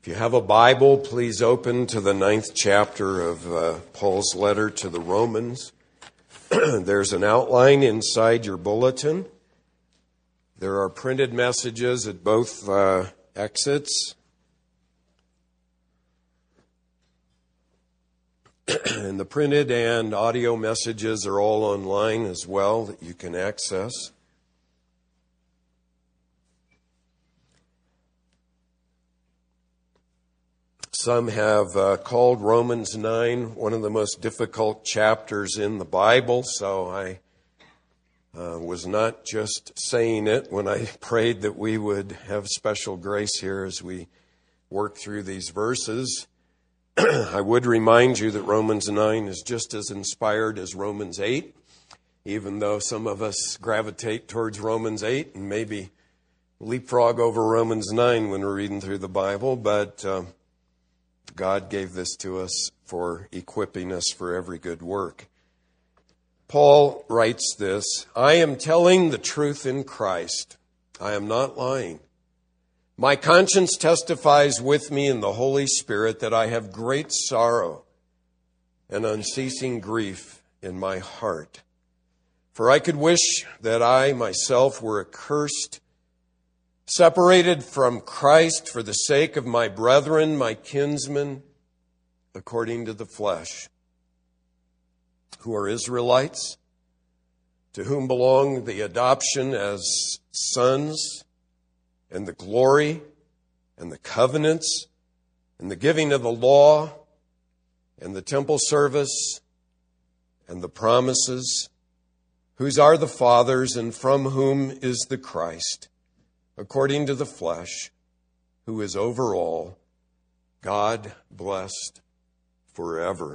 If you have a Bible, please open to the 9th chapter of Paul's letter to the Romans. There's an outline inside your bulletin. There are printed messages at both exits. And the printed and audio messages are all online as well that you can access. Some have called Romans 9 one of the most difficult chapters in the Bible, so I was not just saying it when I prayed that we would have special grace here as we work through these verses. I would remind you that Romans 9 is just as inspired as Romans 8, even though some of us gravitate towards Romans 8 and maybe leapfrog over Romans 9 when we're reading through the Bible, but God gave this to us for equipping us for every good work. Paul writes this, "I am telling the truth in Christ. I am not lying. My conscience testifies with me in the Holy Spirit that I have great sorrow and unceasing grief in my heart. For I could wish that I myself were accursed, separated from Christ for the sake of my brethren, my kinsmen, according to the flesh, who are Israelites, to whom belong the adoption as sons, and the glory, and the covenants, and the giving of the law, and the temple service, and the promises, whose are the fathers, and from whom is the Christ, according to the flesh, who is over all, God blessed forever."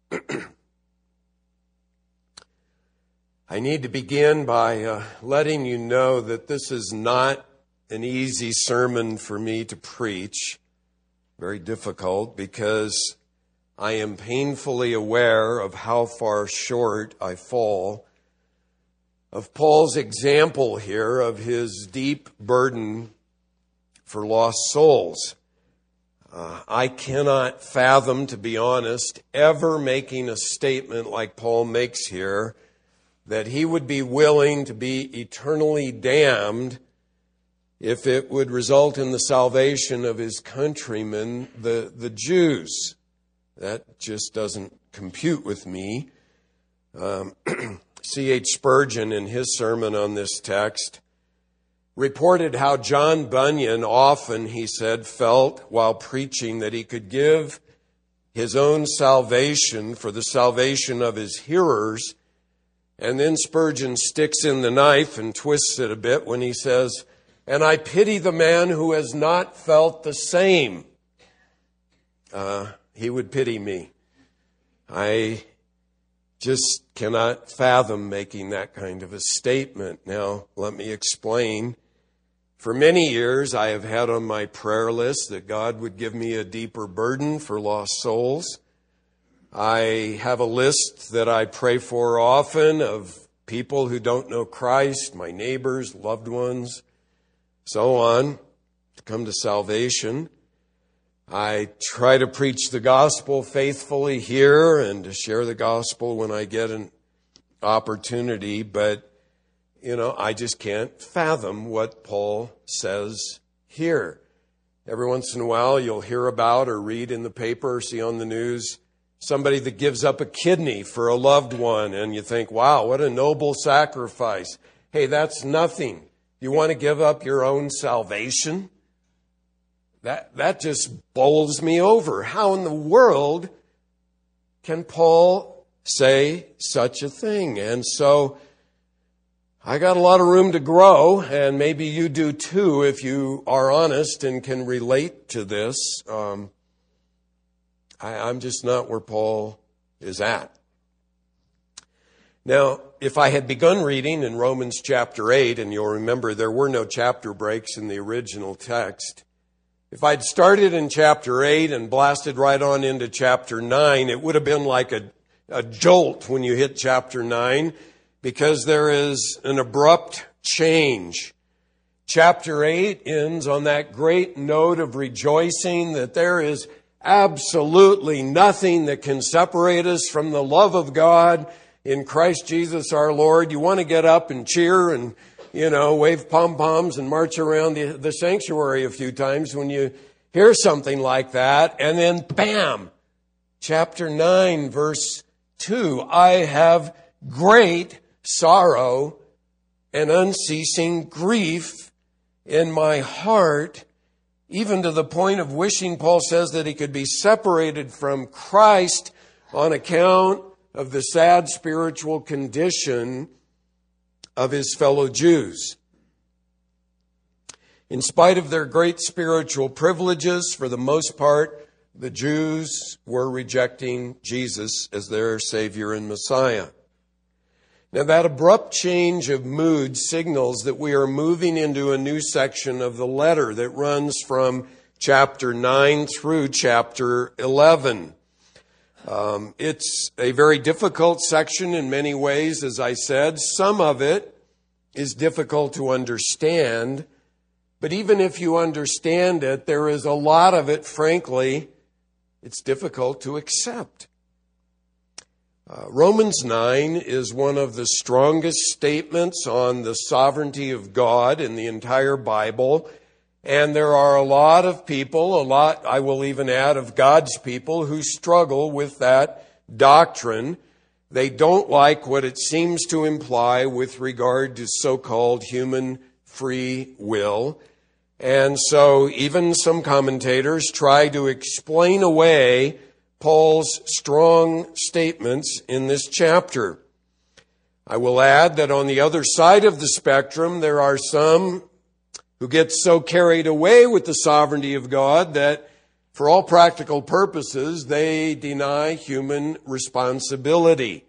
I need to begin by letting you know that this is not an easy sermon for me to preach, very difficult, because I am painfully aware of how far short I fall of Paul's example here of his deep burden for lost souls. I cannot fathom, to be honest, ever making a statement like Paul makes here, that he would be willing to be eternally damned if it would result in the salvation of his countrymen, the Jews. That just doesn't compute with me. C.H. Spurgeon, in his sermon on this text, reported how John Bunyan often, he said, felt while preaching that he could give his own salvation for the salvation of his hearers. And then Spurgeon sticks in the knife and twists it a bit when he says, "And I pity the man who has not felt the same." He would pity me. I just cannot fathom making that kind of a statement. Now, let me explain. For many years, I have had on my prayer list that God would give me a deeper burden for lost souls. I have a list that I pray for often of people who don't know Christ, my neighbors, loved ones, so on, to come to salvation. I try to preach the gospel faithfully here and to share the gospel when I get an opportunity, but, I just can't fathom what Paul says here. Every once in a while you'll hear about or read in the paper or see on the news somebody that gives up a kidney for a loved one, and you think, wow, what a noble sacrifice. Hey, that's nothing. You want to give up your own salvation? That just bowls me over. How in the world can Paul say such a thing? And so I got a lot of room to grow, and maybe you do too if you are honest and can relate to this. I'm just not where Paul is at. Now, if I had begun reading in Romans chapter 8, and you'll remember there were no chapter breaks in the original text, if I'd started in chapter 8 and blasted right on into chapter 9, it would have been like a jolt when you hit chapter 9, because there is an abrupt change. Chapter 8 ends on that great note of rejoicing that there is absolutely nothing that can separate us from the love of God in Christ Jesus our Lord. You want to get up and cheer and, wave pom-poms and march around the sanctuary a few times when you hear something like that. And then, bam, chapter 9, verse 2, I have great sorrow and unceasing grief in my heart, even to the point of wishing, Paul says, that he could be separated from Christ on account of the sad spiritual condition of his fellow Jews. In spite of their great spiritual privileges, for the most part, the Jews were rejecting Jesus as their Savior and Messiah. Now, that abrupt change of mood signals that we are moving into a new section of the letter that runs from chapter 9 through chapter 11. It's a very difficult section in many ways, as I said. Some of it is difficult to understand, but even if you understand it, there is a lot of it, frankly, it's difficult to accept. Romans 9 is one of the strongest statements on the sovereignty of God in the entire Bible. And there are a lot of people, I will even add, of God's people who struggle with that doctrine. They don't like what it seems to imply with regard to so-called human free will. And so even some commentators try to explain away Paul's strong statements in this chapter. I will add that on the other side of the spectrum, there are some who get so carried away with the sovereignty of God that for all practical purposes, they deny human responsibility.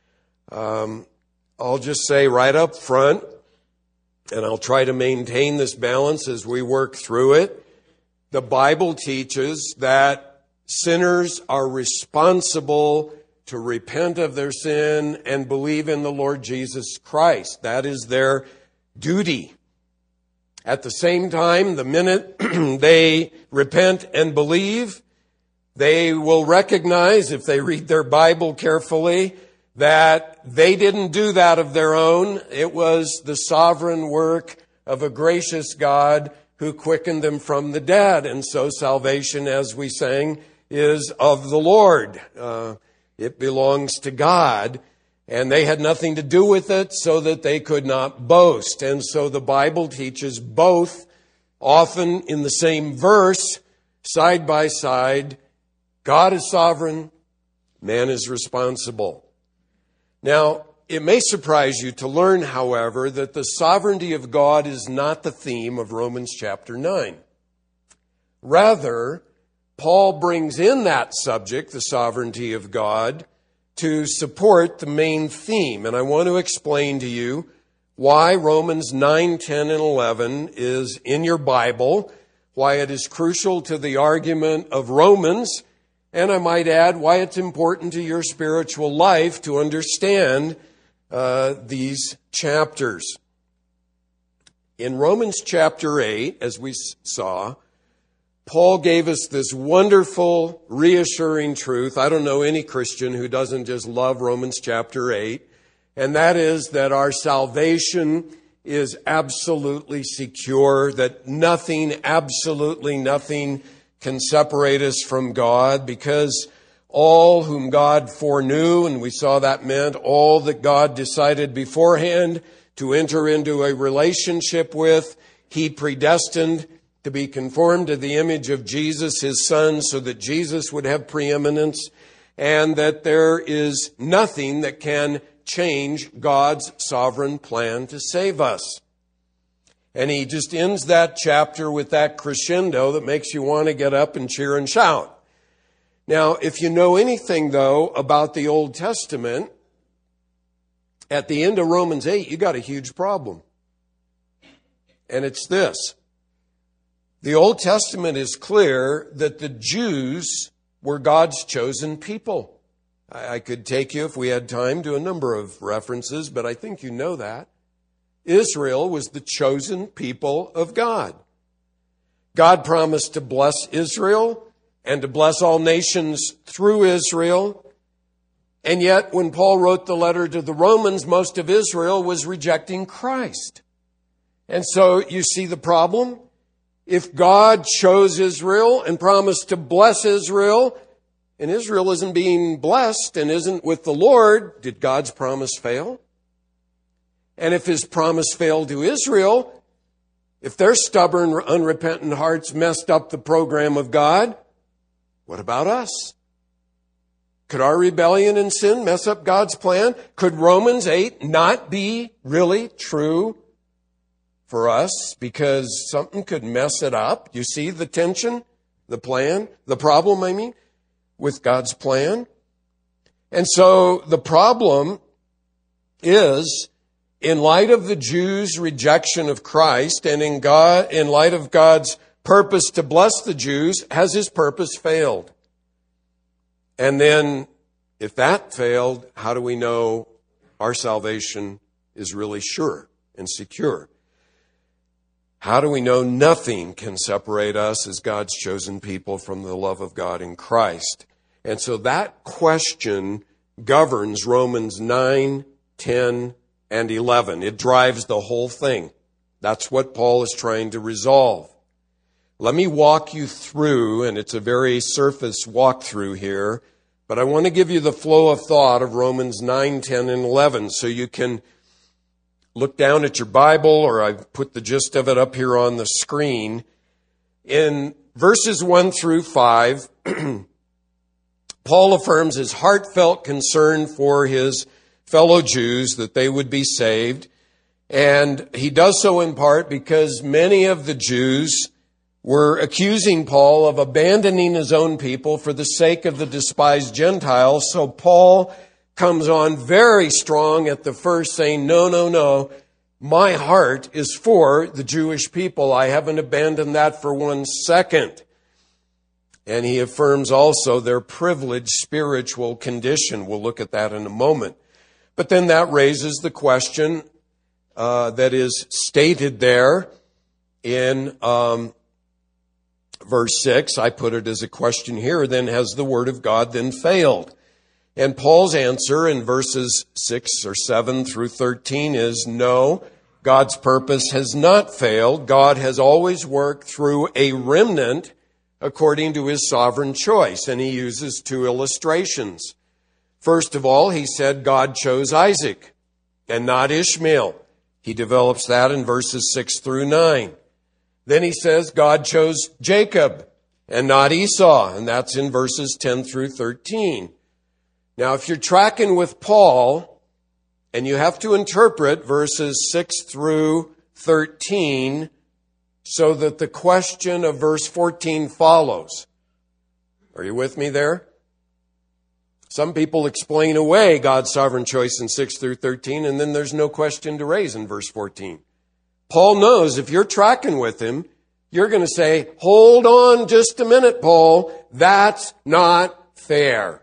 I'll just say right up front, and I'll try to maintain this balance as we work through it, the Bible teaches that sinners are responsible to repent of their sin and believe in the Lord Jesus Christ. That is their duty. At the same time, the minute they repent and believe, they will recognize, if they read their Bible carefully, that they didn't do that of their own. It was the sovereign work of a gracious God who quickened them from the dead. And so salvation, as we sang, is of the Lord. It belongs to God, and they had nothing to do with it, so that they could not boast. And so the Bible teaches both, often in the same verse, side by side. God is sovereign, man is responsible. Now, it may surprise you to learn, however, that the sovereignty of God is not the theme of Romans chapter 9. Rather, Paul brings in that subject, the sovereignty of God, to support the main theme. And I want to explain to you why Romans 9, 10, and 11 is in your Bible, why it is crucial to the argument of Romans, and I might add why it's important to your spiritual life to understand these chapters. In Romans chapter 8, as we saw, Paul gave us this wonderful, reassuring truth. I don't know any Christian who doesn't just love Romans chapter 8. And that is that our salvation is absolutely secure, that nothing, absolutely nothing can separate us from God, because all whom God foreknew, and we saw that meant all that God decided beforehand to enter into a relationship with, He predestined to be conformed to the image of Jesus, His Son, so that Jesus would have preeminence, and that there is nothing that can change God's sovereign plan to save us. And he just ends that chapter with that crescendo that makes you want to get up and cheer and shout. Now, if you know anything, though, about the Old Testament, at the end of Romans 8, you got a huge problem. And it's this. The Old Testament is clear that the Jews were God's chosen people. I could take you, if we had time, to a number of references, but I think you know that. Israel was the chosen people of God. God promised to bless Israel and to bless all nations through Israel. And yet, when Paul wrote the letter to the Romans, most of Israel was rejecting Christ. And so you see the problem. If God chose Israel and promised to bless Israel, and Israel isn't being blessed and isn't with the Lord, did God's promise fail? And if his promise failed to Israel, if their stubborn, unrepentant hearts messed up the program of God, what about us? Could our rebellion and sin mess up God's plan? Could Romans 8 not be really true for us because something could mess it up? You see the tension, the plan, the problem, with God's plan? And so the problem is, in light of the Jews' rejection of Christ and in light of God's purpose to bless the Jews, has his purpose failed? And then, if that failed, how do we know our salvation is really sure and secure? How do we know nothing can separate us as God's chosen people from the love of God in Christ? And so that question governs Romans 9, 10, and 11. It drives the whole thing. That's what Paul is trying to resolve. Let me walk you through, and it's a very surface walkthrough here, but I want to give you the flow of thought of Romans 9, 10, and 11 so you can look down at your Bible, or I've put the gist of it up here on the screen. In verses 1 through 5, Paul affirms his heartfelt concern for his fellow Jews that they would be saved. And he does so in part because many of the Jews were accusing Paul of abandoning his own people for the sake of the despised Gentiles. So Paul comes on very strong at the first, saying, no, my heart is for the Jewish people. I haven't abandoned that for 1 second. And he affirms also their privileged spiritual condition. We'll look at that in a moment. But then that raises the question that is stated there in verse 6. I put it as a question here. Then has the word of God then failed? And Paul's answer in verses 6 or 7 through 13 is no, God's purpose has not failed. God has always worked through a remnant according to his sovereign choice. And he uses 2 illustrations. First of all, he said God chose Isaac and not Ishmael. He develops that in verses 6 through 9. Then he says God chose Jacob and not Esau, and that's in verses 10 through 13. Now, if you're tracking with Paul, and you have to interpret verses 6 through 13 so that the question of verse 14 follows. Are you with me there? Some people explain away God's sovereign choice in 6 through 13, and then there's no question to raise in verse 14. Paul knows if you're tracking with him, you're going to say, hold on just a minute, Paul. That's not fair.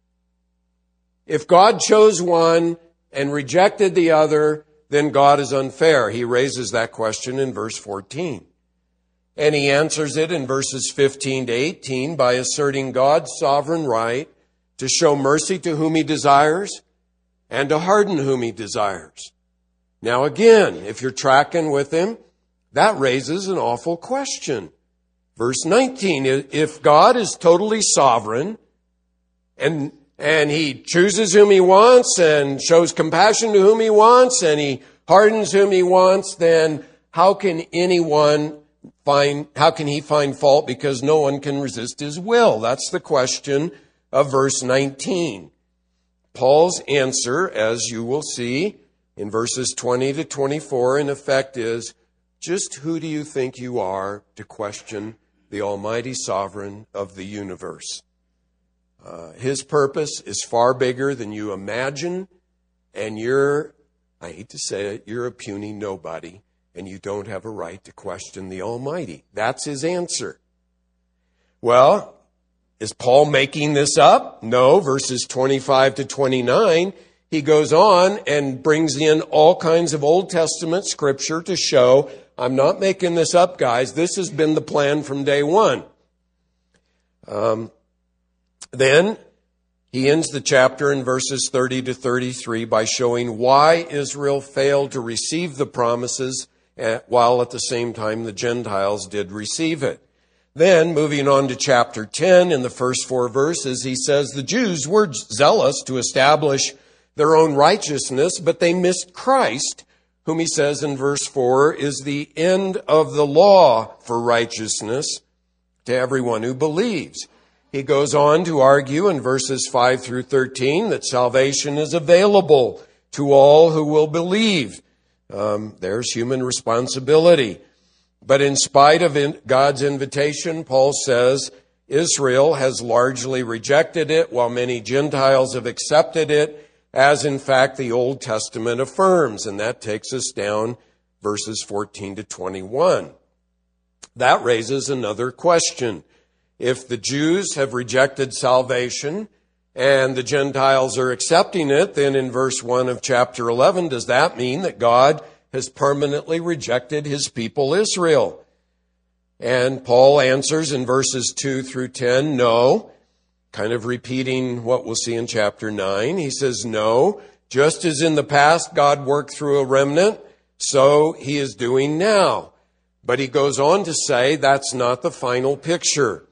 If God chose one and rejected the other, then God is unfair. He raises that question in verse 14. And he answers it in verses 15 to 18 by asserting God's sovereign right to show mercy to whom he desires and to harden whom he desires. Now again, if you're tracking with him, that raises an awful question. Verse 19, if God is totally sovereign and he chooses whom he wants and shows compassion to whom he wants and he hardens whom he wants, then how can he find fault because no one can resist his will? That's the question of verse 19. Paul's answer, as you will see in verses 20 to 24, in effect is, just who do you think you are to question the almighty sovereign of the universe? His purpose is far bigger than you imagine, and I hate to say it, you're a puny nobody, and you don't have a right to question the Almighty. That's his answer. Well, is Paul making this up? No, verses 25 to 29, he goes on and brings in all kinds of Old Testament scripture to show, I'm not making this up, guys. This has been the plan from day one. Then he ends the chapter in verses 30 to 33 by showing why Israel failed to receive the promises while at the same time the Gentiles did receive it. Then, moving on to chapter 10, in the first 4 verses, he says the Jews were zealous to establish their own righteousness, but they missed Christ, whom he says in verse 4 is the end of the law for righteousness to everyone who believes. He goes on to argue in verses 5 through 13 that salvation is available to all who will believe. There's human responsibility. But in spite of God's invitation, Paul says Israel has largely rejected it, while many Gentiles have accepted it, as in fact the Old Testament affirms. And that takes us down verses 14 to 21. That raises another question. If the Jews have rejected salvation and the Gentiles are accepting it, then in verse 1 of chapter 11, does that mean that God has permanently rejected his people Israel? And Paul answers in verses 2 through 10, no, kind of repeating what we'll see in chapter 9. He says, no, just as in the past God worked through a remnant, so he is doing now. But he goes on to say that's not the final picture.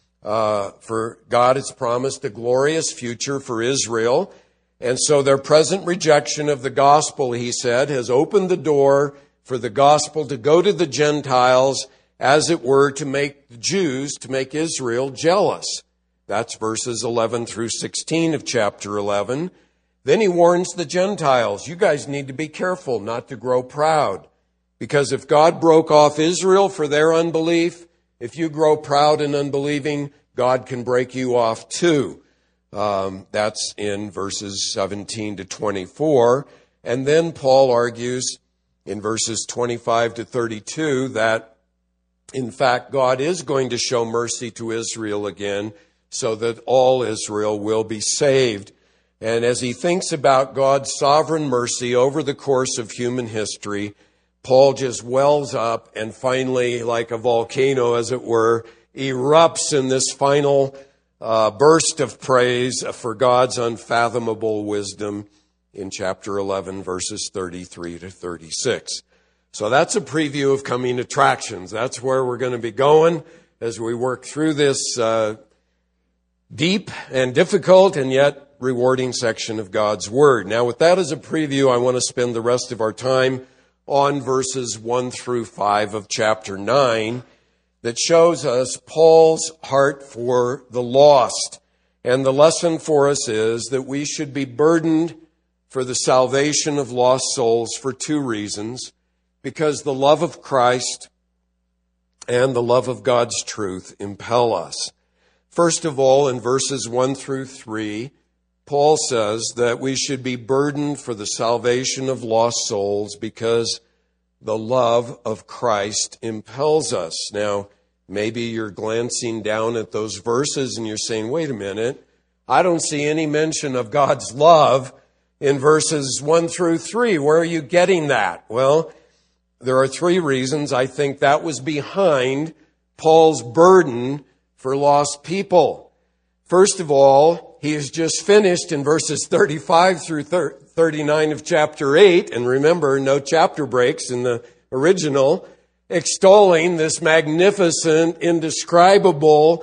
For God has promised a glorious future for Israel. And so their present rejection of the gospel, he said, has opened the door for the gospel to go to the Gentiles, as it were, to make the Jews, to make Israel jealous. That's verses 11 through 16 of chapter 11. Then he warns the Gentiles, you guys need to be careful not to grow proud. Because if God broke off Israel for their unbelief, if you grow proud and unbelieving, God can break you off too. That's in verses 17 to 24. And then Paul argues in verses 25 to 32 that, in fact, God is going to show mercy to Israel again so that all Israel will be saved. And as he thinks about God's sovereign mercy over the course of human history, Paul just wells up and finally, like a volcano, as it were, erupts in this final burst of praise for God's unfathomable wisdom in chapter 11, verses 33 to 36. So that's a preview of coming attractions. That's where we're going to be going as we work through this deep and difficult and yet rewarding section of God's Word. Now, with that as a preview, I want to spend the rest of our time on verses 1 through 5 of chapter 9 that shows us Paul's heart for the lost. And the lesson for us is that we should be burdened for the salvation of lost souls for 2 reasons. Because the love of Christ and the love of God's truth impel us. First of all, in verses 1 through 3, Paul says that we should be burdened for the salvation of lost souls because the love of Christ impels us. Now, maybe you're glancing down at those verses and you're saying, wait a minute, I don't see any mention of God's love in verses 1 through 3. Where are you getting that? Well, there are 3 reasons I think that was behind Paul's burden for lost people. First of all, he has just finished in verses 35 through 39 of chapter 8, and remember, no chapter breaks in the original, extolling this magnificent, indescribable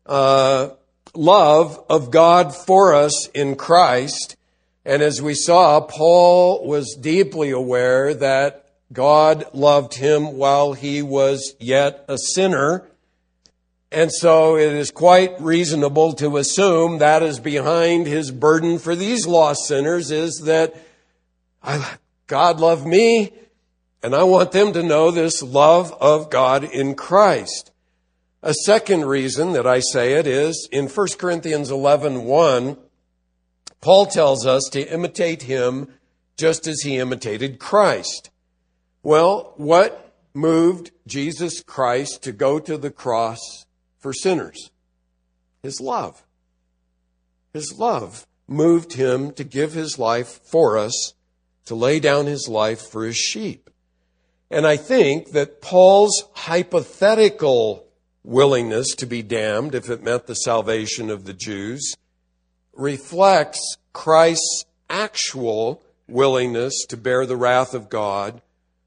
love of God for us in Christ. And as we saw, Paul was deeply aware that God loved him while he was yet a sinner. And so it is quite reasonable to assume that is behind his burden for these lost sinners, is that God loved me, and I want them to know this love of God in Christ. A second reason that I say it is in 1 Corinthians 11:1, Paul tells us to imitate him just as he imitated Christ. Well, what moved Jesus Christ to go to the cross for sinners? His love. His love moved him to give his life for us, to lay down his life for his sheep. And I think that Paul's hypothetical willingness to be damned, if it meant the salvation of the Jews, reflects Christ's actual willingness to bear the wrath of God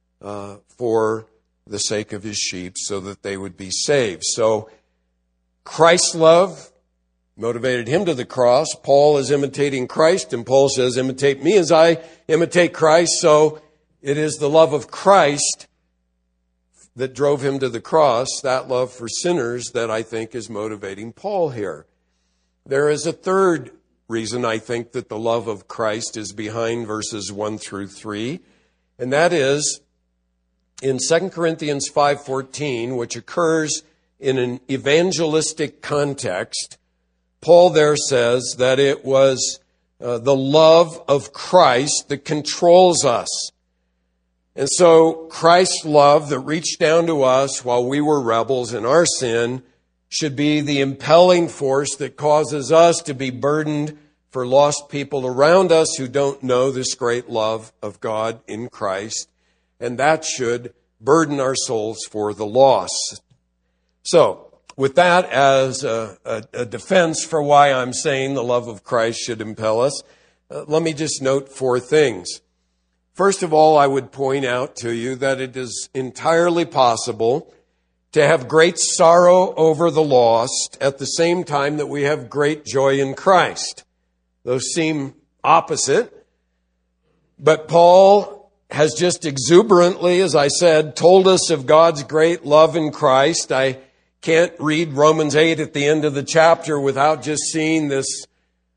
for the sake of his sheep so that they would be saved. So Christ's love motivated him to the cross. Paul is imitating Christ, and Paul says, imitate me as I imitate Christ. So it is the love of Christ that drove him to the cross, that love for sinners that I think is motivating Paul here. There is a third reason I think that the love of Christ is behind verses 1 through 3, and that is in 2 Corinthians 5:14, which occurs in an evangelistic context. Paul there says that it was the love of Christ that controls us. And so Christ's love that reached down to us while we were rebels in our sin should be the impelling force that causes us to be burdened for lost people around us who don't know this great love of God in Christ. And that should burden our souls for the lost. So, with that as a defense for why I'm saying the love of Christ should impel us, let me just note 4 things. First of all, I would point out to you that it is entirely possible to have great sorrow over the lost at the same time that we have great joy in Christ. Those seem opposite, but Paul has just exuberantly, as I said, told us of God's great love in Christ. I can't read Romans 8 at the end of the chapter without just seeing this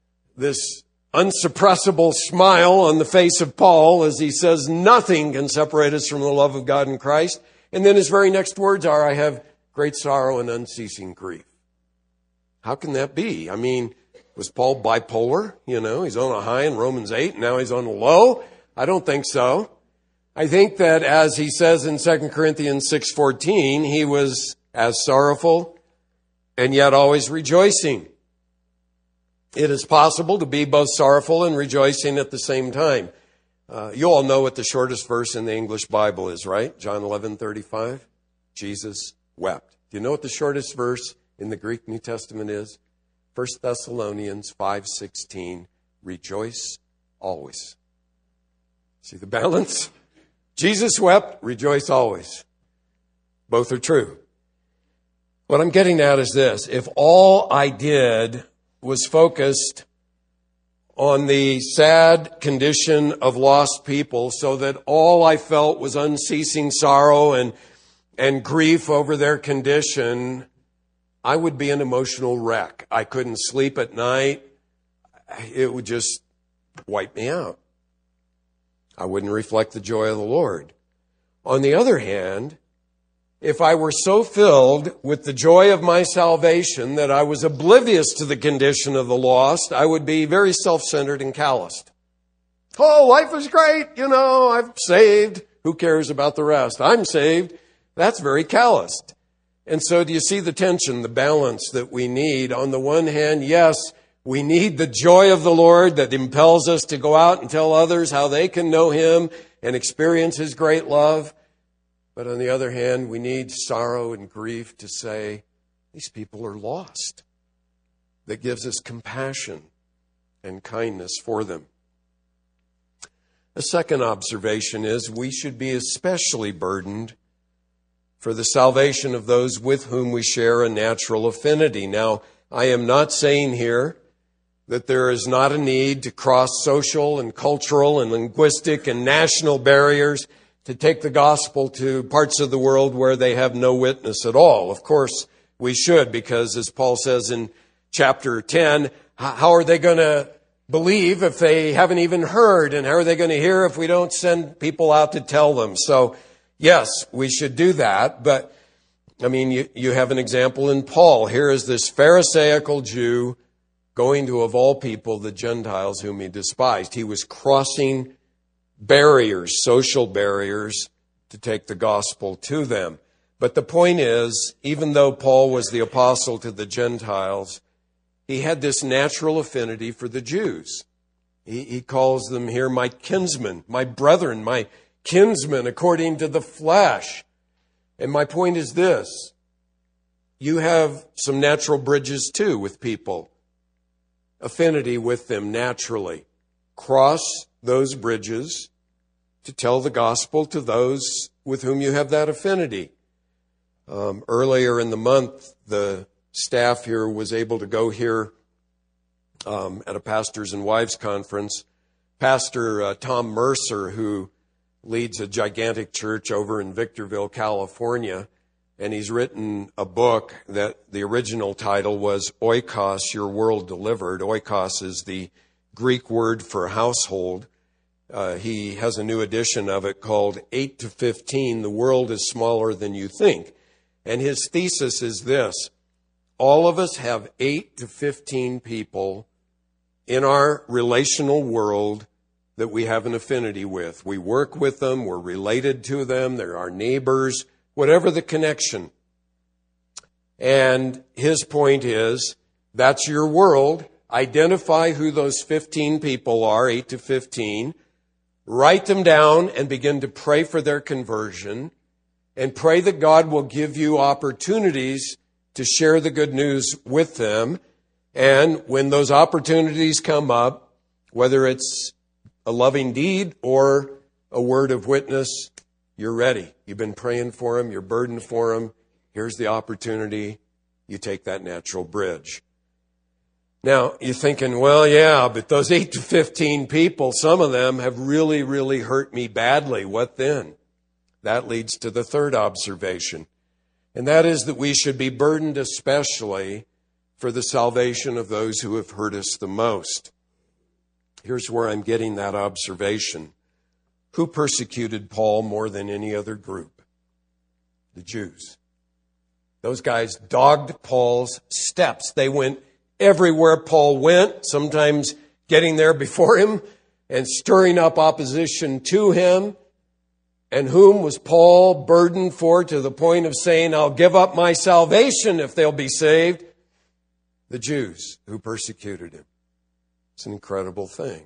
unsuppressible smile on the face of Paul as he says, nothing can separate us from the love of God in Christ. And then his very next words are, I have great sorrow and unceasing grief. How can that be? I mean, was Paul bipolar? He's on a high in Romans 8, and now he's on a low? I don't think so. I think that as he says in 2 Corinthians 6:14, he was as sorrowful and yet always rejoicing. It is possible to be both sorrowful and rejoicing at the same time. You all know what the shortest verse in the English Bible is, right? John 11:35. Jesus wept. Do you know what the shortest verse in the Greek New Testament is? 1 Thessalonians 5:16. Rejoice always. See the balance? Jesus wept, rejoice always. Both are true. What I'm getting at is this. If all I did was focused on the sad condition of lost people so that all I felt was unceasing sorrow and grief over their condition, I would be an emotional wreck. I couldn't sleep at night. It would just wipe me out. I wouldn't reflect the joy of the Lord. On the other hand, if I were so filled with the joy of my salvation that I was oblivious to the condition of the lost, I would be very self-centered and calloused. Oh, life is great. I'm saved. Who cares about the rest? I'm saved. That's very calloused. And so do you see the tension, the balance that we need? On the one hand, yes, we need the joy of the Lord that impels us to go out and tell others how they can know Him and experience His great love. But on the other hand, we need sorrow and grief to say, these people are lost. That gives us compassion and kindness for them. A second observation is we should be especially burdened for the salvation of those with whom we share a natural affinity. Now, I am not saying here that there is not a need to cross social and cultural and linguistic and national barriers to take the gospel to parts of the world where they have no witness at all. Of course, we should, because as Paul says in chapter 10, how are they going to believe if they haven't even heard? And how are they going to hear if we don't send people out to tell them? So, yes, we should do that. But, you have an example in Paul. Here is this Pharisaical Jew going to, of all people, the Gentiles whom he despised. He was crossing barriers, social barriers, to take the gospel to them. But the point is, even though Paul was the apostle to the Gentiles, he had this natural affinity for the Jews. He calls them here my kinsmen, my brethren, my kinsmen according to the flesh. And my point is this: you have some natural bridges too with people, affinity with them naturally. Cross those bridges to tell the gospel to those with whom you have that affinity. Earlier in the month, the staff here was able to go here at a pastors and wives conference. Pastor Tom Mercer, who leads a gigantic church over in Victorville, California, and he's written a book that the original title was Oikos, Your World Delivered. Oikos is the Greek word for household. He has a new edition of it called 8 to 15, The World is Smaller Than You Think. And his thesis is this: all of us have 8 to 15 people in our relational world that we have an affinity with. We work with them, we're related to them, they're our neighbors, whatever the connection. And his point is, that's your world. Identify who those 15 people are, 8 to 15. Write them down and begin to pray for their conversion, and pray that God will give you opportunities to share the good news with them. And when those opportunities come up, whether it's a loving deed or a word of witness, you're ready. You've been praying for them, you're burdened for them. Here's the opportunity. You take that natural bridge. Now, you're thinking, well, yeah, but those 8 to 15 people, some of them have really, really hurt me badly. What then? That leads to the third observation, and that is that we should be burdened especially for the salvation of those who have hurt us the most. Here's where I'm getting that observation. Who persecuted Paul more than any other group? The Jews. Those guys dogged Paul's steps. They went everywhere Paul went, sometimes getting there before him and stirring up opposition to him. And whom was Paul burdened for to the point of saying, I'll give up my salvation if they'll be saved? The Jews who persecuted him. It's an incredible thing.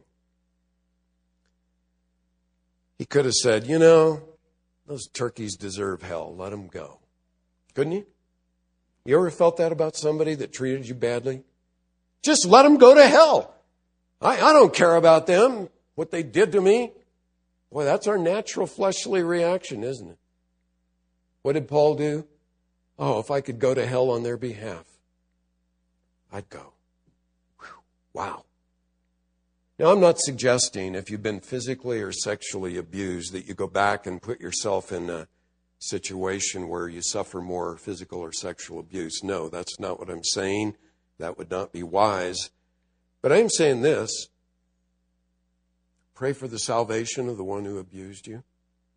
He could have said, you know, those turkeys deserve hell. Let them go. Couldn't he? You ever felt that about somebody that treated you badly? Just let them go to hell. I don't care about them, what they did to me. Boy, that's our natural fleshly reaction, isn't it? What did Paul do? Oh, if I could go to hell on their behalf, I'd go. Whew. Wow. Now, I'm not suggesting if you've been physically or sexually abused that you go back and put yourself in a situation where you suffer more physical or sexual abuse. No, that's not what I'm saying. That would not be wise. But I am saying this. Pray for the salvation of the one who abused you.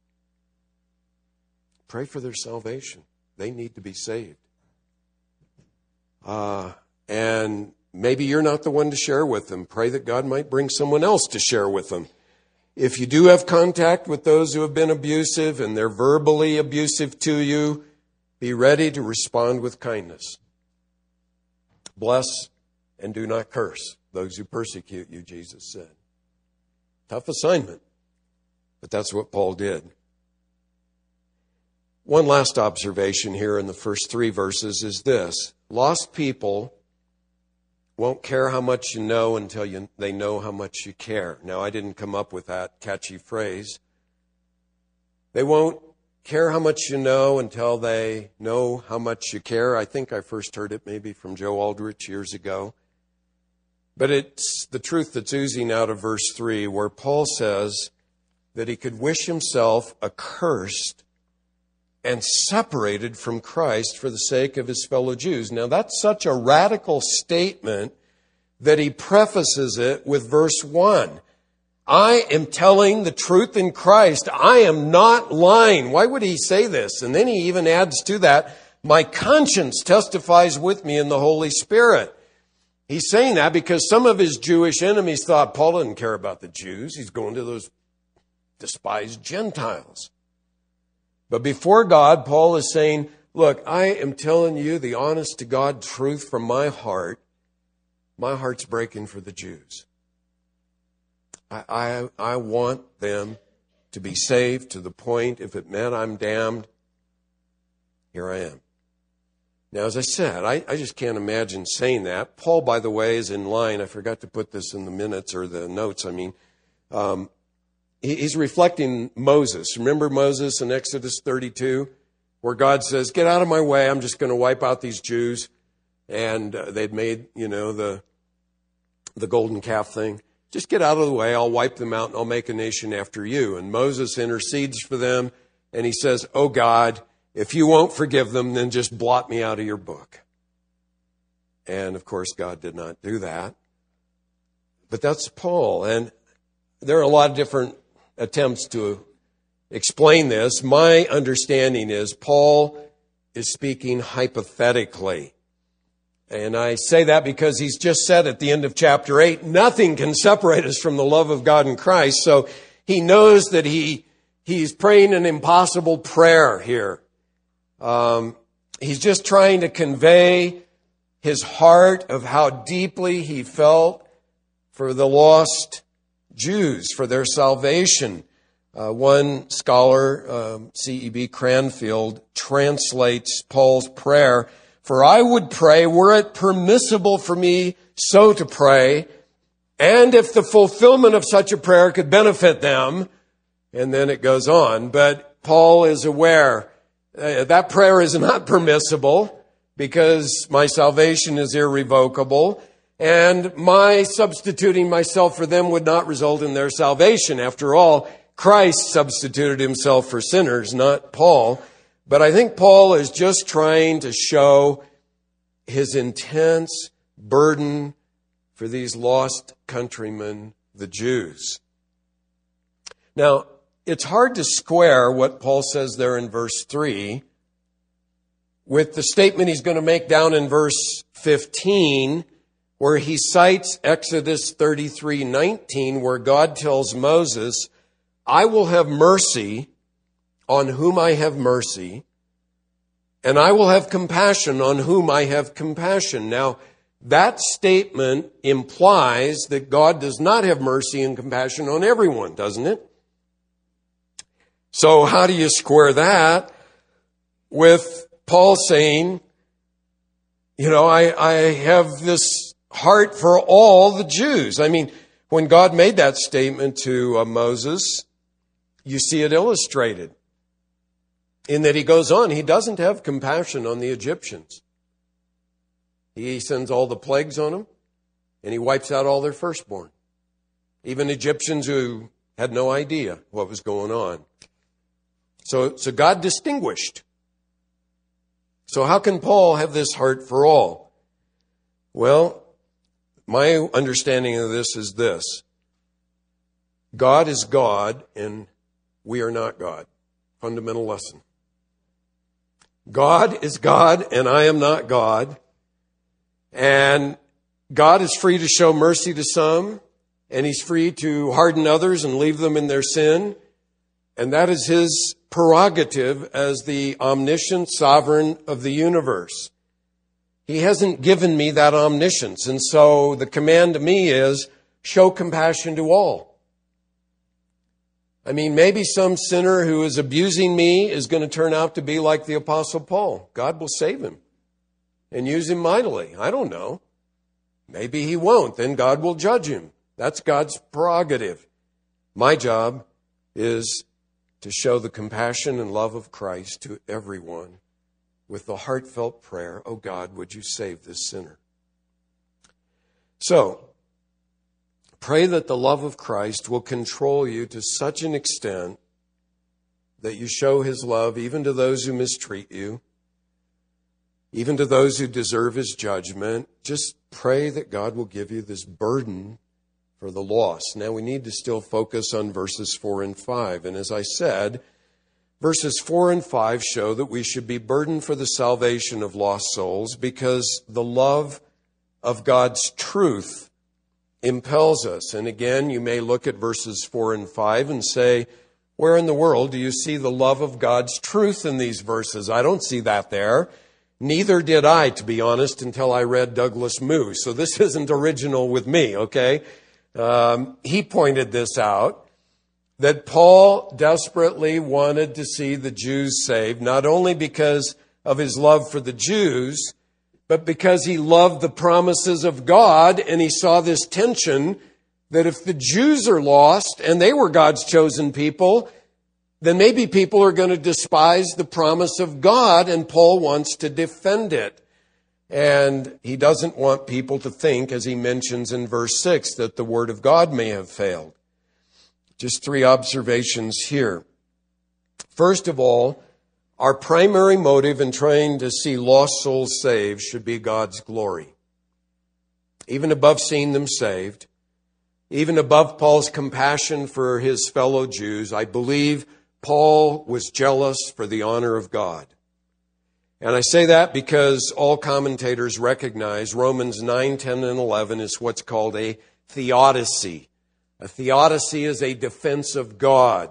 Pray for their salvation. They need to be saved. And maybe you're not the one to share with them. Pray that God might bring someone else to share with them. If you do have contact with those who have been abusive and they're verbally abusive to you, be ready to respond with kindness. Bless and do not curse those who persecute you, Jesus said. Tough assignment, but that's what Paul did. One last observation here in the first 3 verses is this. Lost people won't care how much you know until they know how much you care. Now, I didn't come up with that catchy phrase. They won't care how much you know until they know how much you care. I think I first heard it maybe from Joe Aldrich years ago. But it's the truth that's oozing out of verse 3, where Paul says that he could wish himself accursed and separated from Christ for the sake of his fellow Jews. Now, that's such a radical statement that he prefaces it with verse 1. I am telling the truth in Christ. I am not lying. Why would he say this? And then he even adds to that, my conscience testifies with me in the Holy Spirit. He's saying that because some of his Jewish enemies thought Paul didn't care about the Jews. He's going to those despised Gentiles. But before God, Paul is saying, look, I am telling you the honest to God truth from my heart. my heart's breaking for the Jews. I want them to be saved to the point, if it meant I'm damned, here I am. Now, as I said, I just can't imagine saying that. Paul, by the way, is in line. I forgot to put this in the minutes or the notes. He's reflecting Moses. Remember Moses in Exodus 32, where God says, get out of my way. I'm just going to wipe out these Jews. And they'd made, the golden calf thing. Just get out of the way. I'll wipe them out and I'll make a nation after you. And Moses intercedes for them. And he says, oh God, if you won't forgive them, then just blot me out of your book. And of course, God did not do that. But that's Paul. And there are a lot of different attempts to explain this. My understanding is Paul is speaking hypothetically. And I say that because he's just said at the end of chapter 8, nothing can separate us from the love of God in Christ. So he knows that he's praying an impossible prayer here. He's just trying to convey his heart of how deeply he felt for the lost Jews, for their salvation. One scholar, C.E.B. Cranfield, translates Paul's prayer, for I would pray, were it permissible for me so to pray, and if the fulfillment of such a prayer could benefit them, and then it goes on. But Paul is aware that prayer is not permissible because my salvation is irrevocable, and my substituting myself for them would not result in their salvation. After all, Christ substituted himself for sinners, not Paul. But I think Paul is just trying to show his intense burden for these lost countrymen, the Jews. Now, it's hard to square what Paul says there in verse 3 with the statement he's going to make down in verse 15, where he cites Exodus 33:19, where God tells Moses, I will have mercy on whom I have mercy, and I will have compassion on whom I have compassion. Now, that statement implies that God does not have mercy and compassion on everyone, doesn't it? So how do you square that with Paul saying, I have this heart for all the Jews? I mean, when God made that statement to Moses, you see it illustrated in that he goes on. He doesn't have compassion on the Egyptians. He sends all the plagues on them, and he wipes out all their firstborn, even Egyptians who had no idea what was going on. So God distinguished. So how can Paul have this heart for all? Well, my understanding of this is this. God is God, and we are not God. Fundamental lesson. God is God, and I am not God. And God is free to show mercy to some, and he's free to harden others and leave them in their sin. And that is his prerogative as the omniscient sovereign of the universe. He hasn't given me that omniscience. And so the command to me is show compassion to all. I mean, maybe some sinner who is abusing me is going to turn out to be like the Apostle Paul. God will save him and use him mightily. I don't know. Maybe he won't. Then God will judge him. That's God's prerogative. My job is to show the compassion and love of Christ to everyone with the heartfelt prayer, oh God, would you save this sinner? So, pray that the love of Christ will control you to such an extent that you show his love even to those who mistreat you, even to those who deserve his judgment. Just pray that God will give you this burden for the lost. Now we need to still focus on verses 4 and 5. And as I said, verses 4 and 5 show that we should be burdened for the salvation of lost souls because the love of God's truth impels us. And again, you may look at verses 4 and 5 and say, where in the world do you see the love of God's truth in these verses? I don't see that there. Neither did I, to be honest, until I read Douglas Moo. So this isn't original with me, okay? He pointed this out, that Paul desperately wanted to see the Jews saved, not only because of his love for the Jews, but because he loved the promises of God, and he saw this tension that if the Jews are lost and they were God's chosen people, then maybe people are going to despise the promise of God, and Paul wants to defend it. And he doesn't want people to think, as he mentions in verse 6, that the word of God may have failed. Just 3 observations here. First of all, our primary motive in trying to see lost souls saved should be God's glory. Even above seeing them saved, even above Paul's compassion for his fellow Jews, I believe Paul was jealous for the honor of God. And I say that because all commentators recognize Romans 9, 10, and 11 is what's called a theodicy. A theodicy is a defense of God.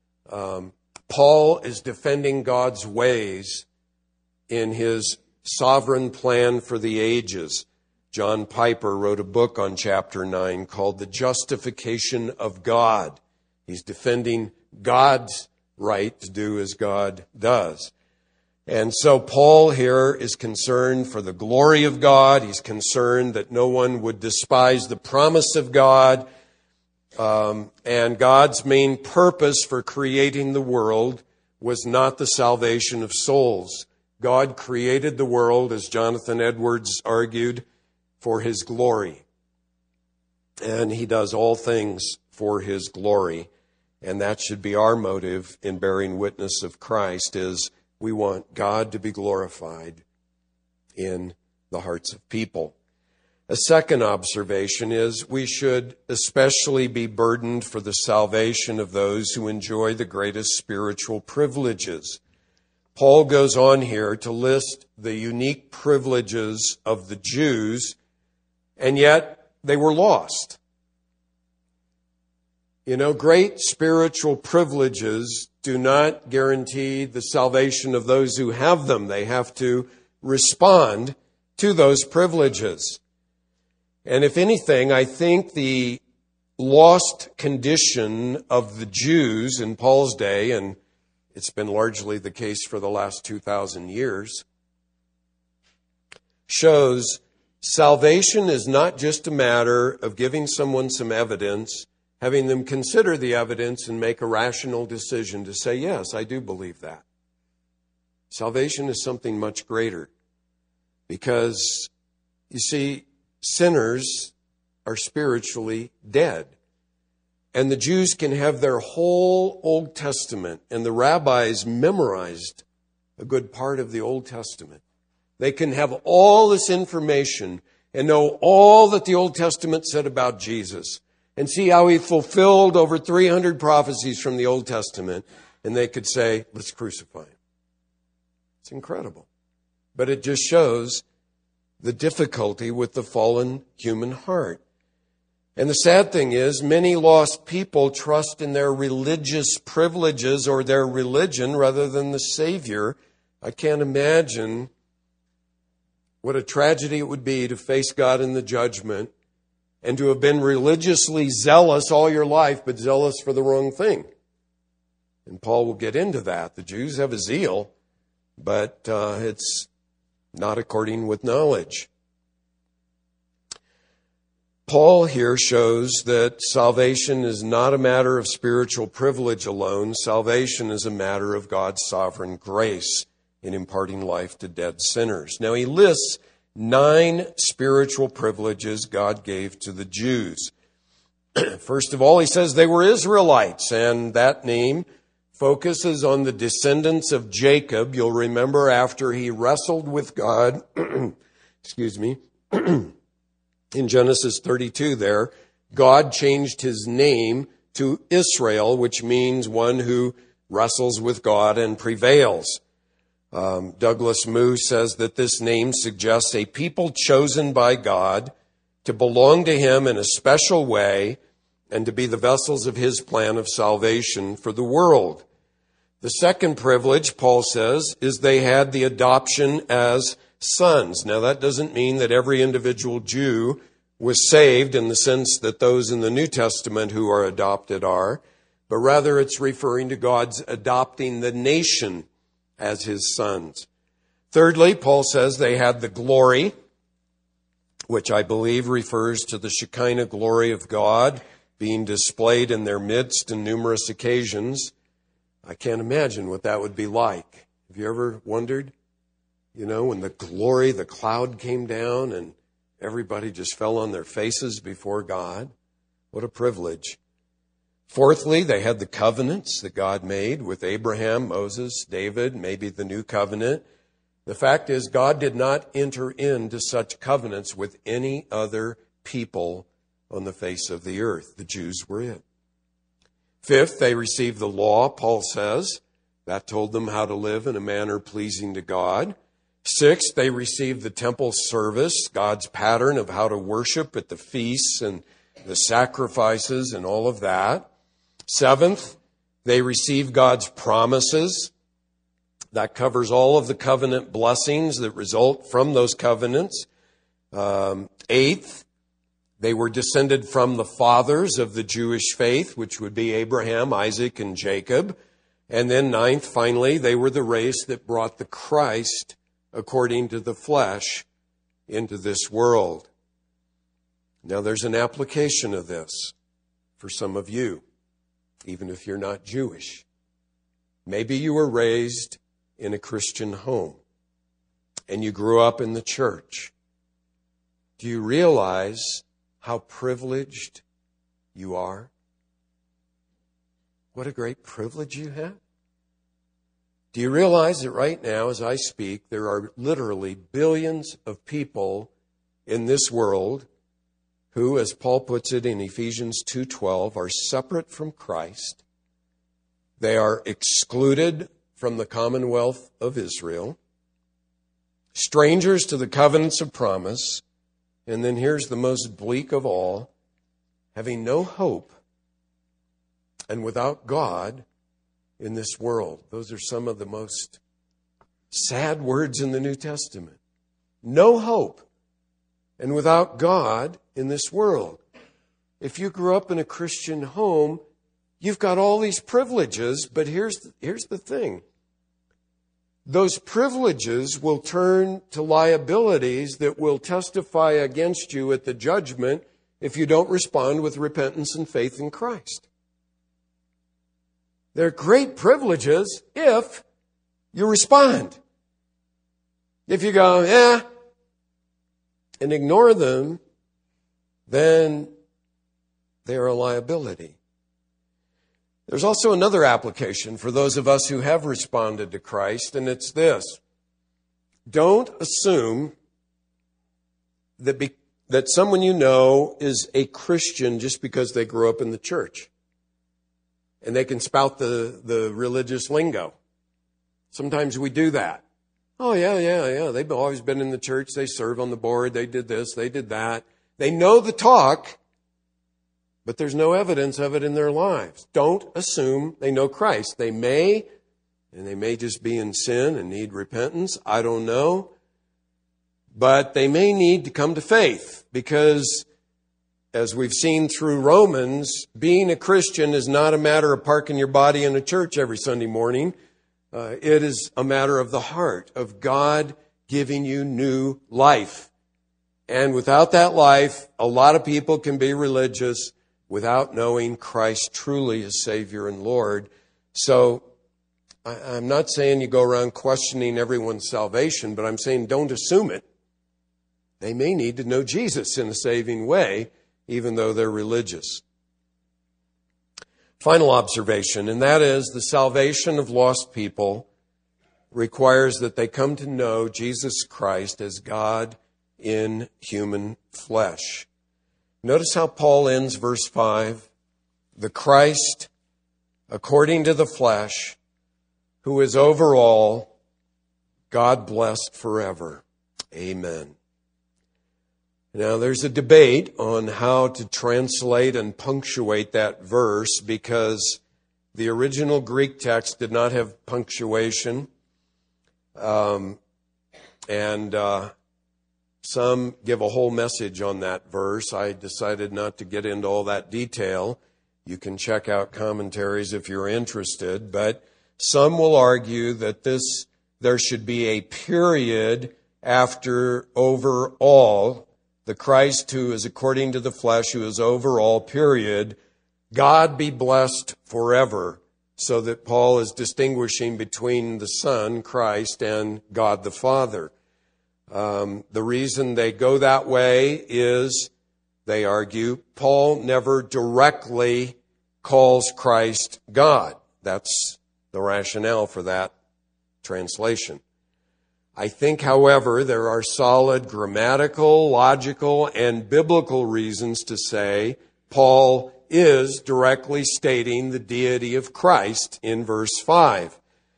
Paul is defending God's ways in his sovereign plan for the ages. John Piper wrote a book on chapter 9 called The Justification of God. He's defending God's right to do as God does. And so Paul here is concerned for the glory of God. He's concerned that no one would despise the promise of God. And God's main purpose for creating the world was not the salvation of souls. God created the world, as Jonathan Edwards argued, for his glory. And he does all things for his glory. And that should be our motive in bearing witness of Christ, is we want God to be glorified in the hearts of people. A second observation is we should especially be burdened for the salvation of those who enjoy the greatest spiritual privileges. Paul goes on here to list the unique privileges of the Jews, and yet they were lost. You know, great spiritual privileges do not guarantee the salvation of those who have them. They have to respond to those privileges. And if anything, I think the lost condition of the Jews in Paul's day, and it's been largely the case for the last 2,000 years, shows salvation is not just a matter of giving someone some evidence, having them consider the evidence and make a rational decision to say, yes, I do believe that. Salvation is something much greater because, you see, sinners are spiritually dead. And the Jews can have their whole Old Testament, and the rabbis memorized a good part of the Old Testament. They can have all this information and know all that the Old Testament said about Jesus and see how he fulfilled over 300 prophecies from the Old Testament, and they could say, let's crucify him. It's incredible. But it just shows the difficulty with the fallen human heart. And the sad thing is, many lost people trust in their religious privileges or their religion rather than the Savior. I can't imagine what a tragedy it would be to face God in the judgment and to have been religiously zealous all your life, but zealous for the wrong thing. And Paul will get into that. The Jews have a zeal, but it's not according with knowledge. Paul here shows that salvation is not a matter of spiritual privilege alone. Salvation is a matter of God's sovereign grace in imparting life to dead sinners. Now, he lists 9 spiritual privileges God gave to the Jews. First of all, he says they were Israelites, and that name focuses on the descendants of Jacob. You'll remember after he wrestled with God, in Genesis 32 there, God changed his name to Israel, which means one who wrestles with God and prevails. Douglas Moo says that this name suggests a people chosen by God to belong to him in a special way and to be the vessels of his plan of salvation for the world. The second privilege, Paul says, is they had the adoption as sons. Now, that doesn't mean that every individual Jew was saved in the sense that those in the New Testament who are adopted are, but rather it's referring to God's adopting the nation as his sons. Thirdly, Paul says they had the glory, which I believe refers to the Shekinah glory of God being displayed in their midst on numerous occasions. I can't imagine what that would be like. Have you ever wondered? You know, when the glory, the cloud came down and everybody just fell on their faces before God. What a privilege. Fourthly, they had the covenants that God made with Abraham, Moses, David, maybe the new covenant. The fact is, God did not enter into such covenants with any other people on the face of the earth. The Jews were it. Fifth, they received the law, Paul says. That told them how to live in a manner pleasing to God. Sixth, they received the temple service, God's pattern of how to worship at the feasts and the sacrifices and all of that. Seventh, they received God's promises. That covers all of the covenant blessings that result from those covenants. Eighth, they were descended from the fathers of the Jewish faith, which would be Abraham, Isaac, and Jacob. And then ninth, finally, they were the race that brought the Christ according to the flesh into this world. Now, there's an application of this for some of you, even if you're not Jewish. Maybe you were raised in a Christian home and you grew up in the church. Do you realize how privileged you are? What a great privilege you have. Do you realize that right now, as I speak, there are literally billions of people in this world who, as Paul puts it in Ephesians 2:12, are separate from Christ. They are excluded from the commonwealth of Israel, strangers to the covenants of promise, and then here's the most bleak of all, having no hope and without God in this world. Those are some of the most sad words in the New Testament. No hope and without God in this world. If you grew up in a Christian home, you've got all these privileges, but here's the thing. Those privileges will turn to liabilities that will testify against you at the judgment if you don't respond with repentance and faith in Christ. They're great privileges if you respond. If you go, and ignore them, then they're a liability. There's also another application for those of us who have responded to Christ, and it's this. Don't assume that someone you know is a Christian just because they grew up in the church and they can spout the religious lingo. Sometimes we do that. Oh, yeah. They've always been in the church. They serve on the board. They did this. They did that. They know the talk, but there's no evidence of it in their lives. Don't assume they know Christ. They may just be in sin and need repentance. I don't know. But they may need to come to faith because, as we've seen through Romans, being a Christian is not a matter of parking your body in a church every Sunday morning. It is a matter of the heart, of God giving you new life. And without that life, a lot of people can be religious without knowing Christ truly as Savior and Lord. So I'm not saying you go around questioning everyone's salvation, but I'm saying don't assume it. They may need to know Jesus in a saving way, even though they're religious. Final observation, and that is the salvation of lost people requires that they come to know Jesus Christ as God in human flesh. Notice how Paul ends verse 5. The Christ, according to the flesh, who is over all, God blessed forever. Amen. Now, there's a debate on how to translate and punctuate that verse because The original Greek text did not have punctuation, and some give a whole message on that verse. I decided not to get into all that detail. You can check out commentaries if you're interested, but some will argue that there should be a period after overall, the Christ who is according to the flesh, who is overall, period, God be blessed forever, so that Paul is distinguishing between the Son, Christ, and God the Father. The reason they go that way is, they argue, Paul never directly calls Christ God. That's the rationale for that translation. I think, however, there are solid grammatical, logical, and biblical reasons to say Paul is directly stating the deity of Christ in verse 5.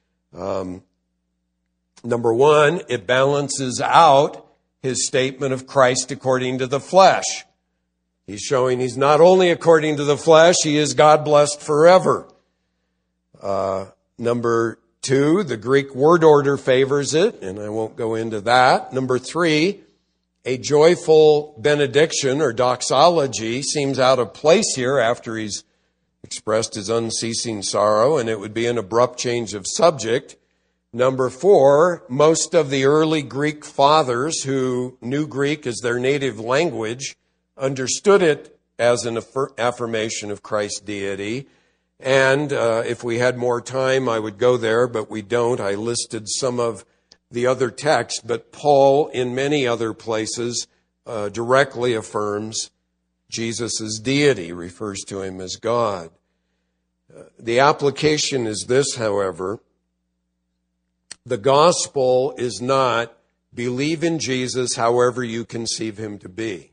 Number one, it balances out his statement of Christ according to the flesh. He's showing he's not only according to the flesh, he is God blessed forever. Number two, the Greek word order favors it, and I won't go into that. Number three, a joyful benediction or doxology seems out of place here after he's expressed his unceasing sorrow, and it would be an abrupt change of subject. Number four, most of the early Greek fathers who knew Greek as their native language understood it as an affirmation of Christ's deity. And if we had more time, I would go there, but we don't. I listed some of the other texts, but Paul, in many other places, directly affirms Jesus' deity, refers to him as God. The application is this, however. The gospel is not believe in Jesus however you conceive him to be.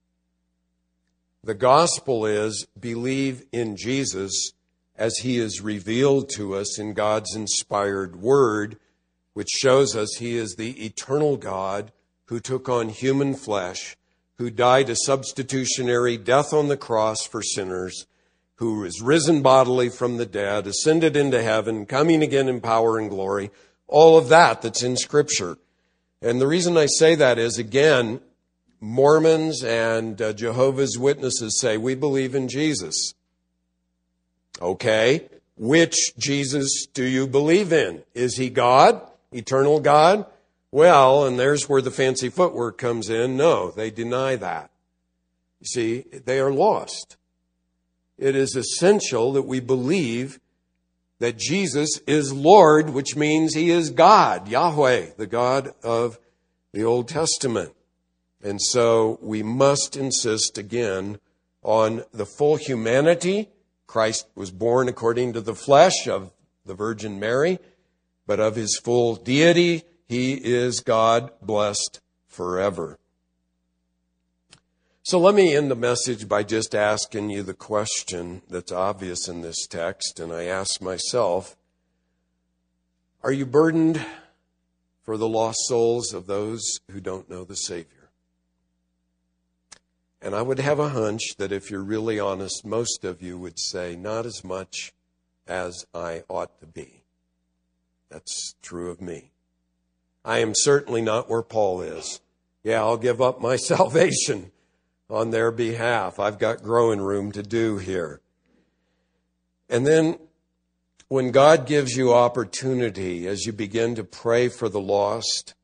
The gospel is believe in Jesus as he is revealed to us in God's inspired word, which shows us he is the eternal God who took on human flesh, who died a substitutionary death on the cross for sinners, who is risen bodily from the dead, ascended into heaven, coming again in power and glory, all of that's in Scripture. And the reason I say that is, again, Mormons and Jehovah's Witnesses say, we believe in Jesus. Okay, which Jesus do you believe in? Is he God? Eternal God? Well, and there's where the fancy footwork comes in. No, they deny that. You see, they are lost. It is essential that we believe that Jesus is Lord, which means he is God, Yahweh, the God of the Old Testament. And so we must insist again on the full humanity. Christ was born according to the flesh of the Virgin Mary, but of his full deity, he is God blessed forever. So let me end the message by just asking you the question that's obvious in this text, and I ask myself, are you burdened for the lost souls of those who don't know the Savior? And I would have a hunch that if you're really honest, most of you would say, not as much as I ought to be. That's true of me. I am certainly not where Paul is. Yeah, I'll give up my salvation on their behalf. I've got growing room to do here. And then when God gives you opportunity, as you begin to pray for the lost,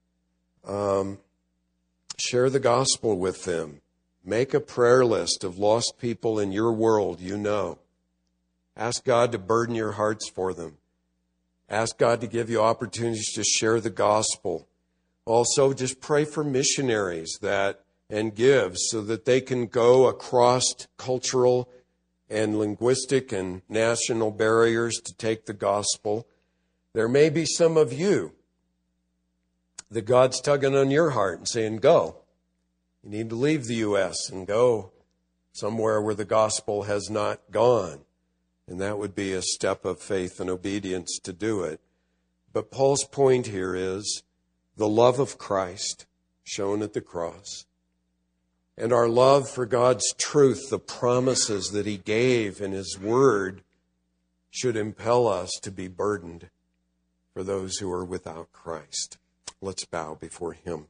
share the gospel with them. Make a prayer list of lost people in your world you know. Ask God to burden your hearts for them. Ask God to give you opportunities to share the gospel. Also, just pray for missionaries and give so that they can go across cultural and linguistic and national barriers to take the gospel. There may be some of you that God's tugging on your heart and saying, go. You need to leave the U.S. and go somewhere where the gospel has not gone. And that would be a step of faith and obedience to do it. But Paul's point here is the love of Christ shown at the cross, and our love for God's truth, the promises that he gave in his word, should impel us to be burdened for those who are without Christ. Let's bow before him.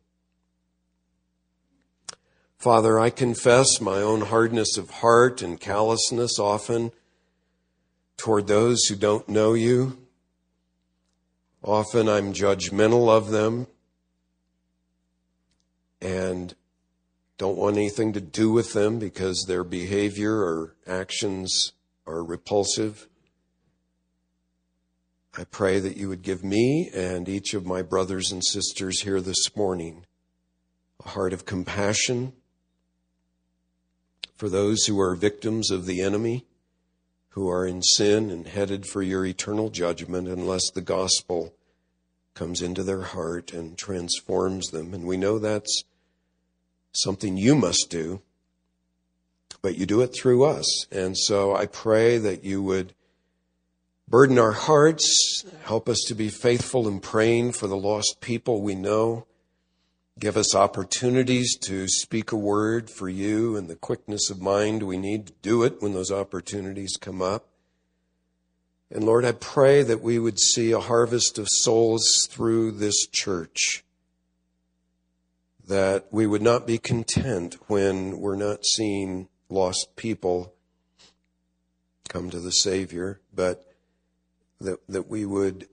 Father, I confess my own hardness of heart and callousness often toward those who don't know you. Often I'm judgmental of them and don't want anything to do with them because their behavior or actions are repulsive. I pray that you would give me and each of my brothers and sisters here this morning a heart of compassion for those who are victims of the enemy, who are in sin and headed for your eternal judgment unless the gospel comes into their heart and transforms them. And we know that's something you must do, but you do it through us. And so I pray that you would burden our hearts, help us to be faithful in praying for the lost people we know. Give us opportunities to speak a word for you and the quickness of mind we need to do it when those opportunities come up. And Lord, I pray that we would see a harvest of souls through this church, that we would not be content when we're not seeing lost people come to the Savior, but that we would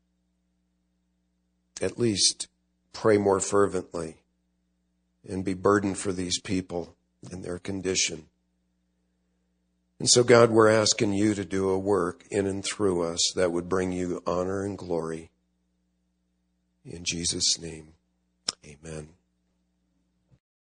at least pray more fervently and be burdened for these people and their condition. And so, God, we're asking you to do a work in and through us that would bring you honor and glory. In Jesus' name, amen.